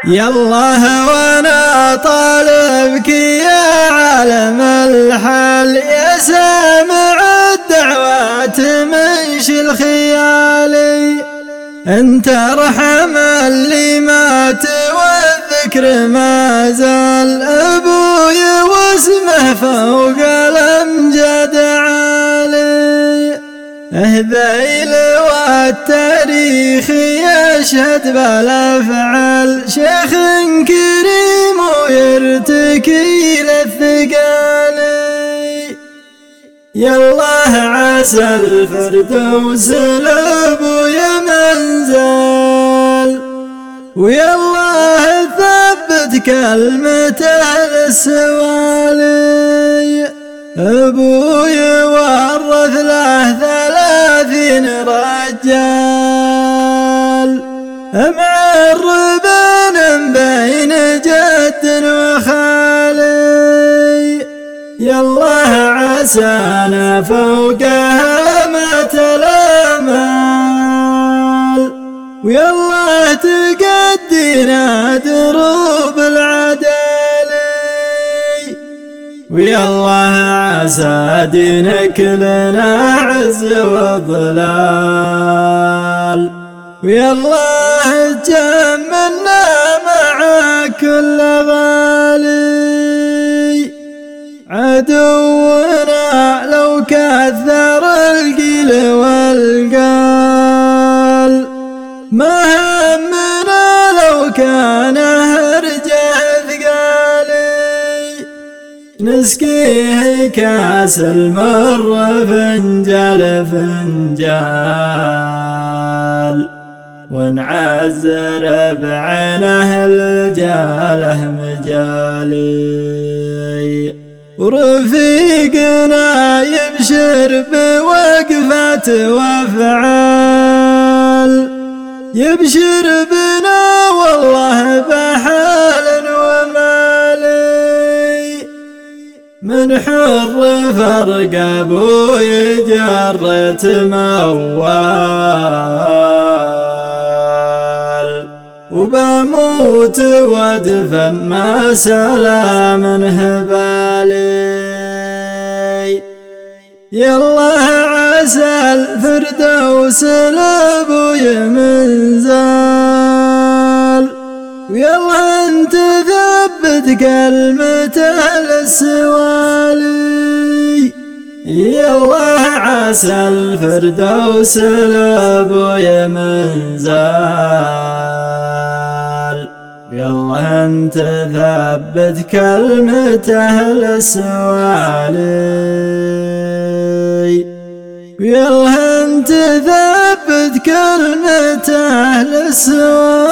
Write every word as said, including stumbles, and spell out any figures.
يالله وانا طالبك يا عالم الحال، يا سامع الدعوات منشل خيالي. انت رحم اللي مات والذكر ما زال، ابوي واسمه فوق الامجاد عالي. اهذيل والتاريخ يشهد بالافعال، شيخ كريم ويرتكي للثقالي. يالله عسى الفردوس لابويا منزل، ويالله ثبت كلمته للسوالي. ابوي ورث له ثلاثين رجال، معربين بين جد وخالي. يالله عسانا فوقها مات الامال، ويالله تقدينا دروب العدالي. ويالله عسى دينك لنا عز وضلال، ويالله تجملنا مع كل غالي. عدونا لو كثر القيل والقال، ما همنا لو كان هرجه ثقالي. نسقيه كاس المر فنجال فنجال، ونعزر بعينه الجاله مجالي. ورفيقنا يبشر بوقفة وافعال، يبشر بنا والله بحال ومالي. من حر فرق ابوي جرت موال، وبموت وادفن ما سلا من هبالي. يالله عسى الفردوس لابوي منزال، ويالله انت ثبت كلمته للسوالي. يالله عسى الفردوس لابوي منزال، يالله انت ثبت كلمته للسوالي. يالله انت ثبت كلمته للسوالي.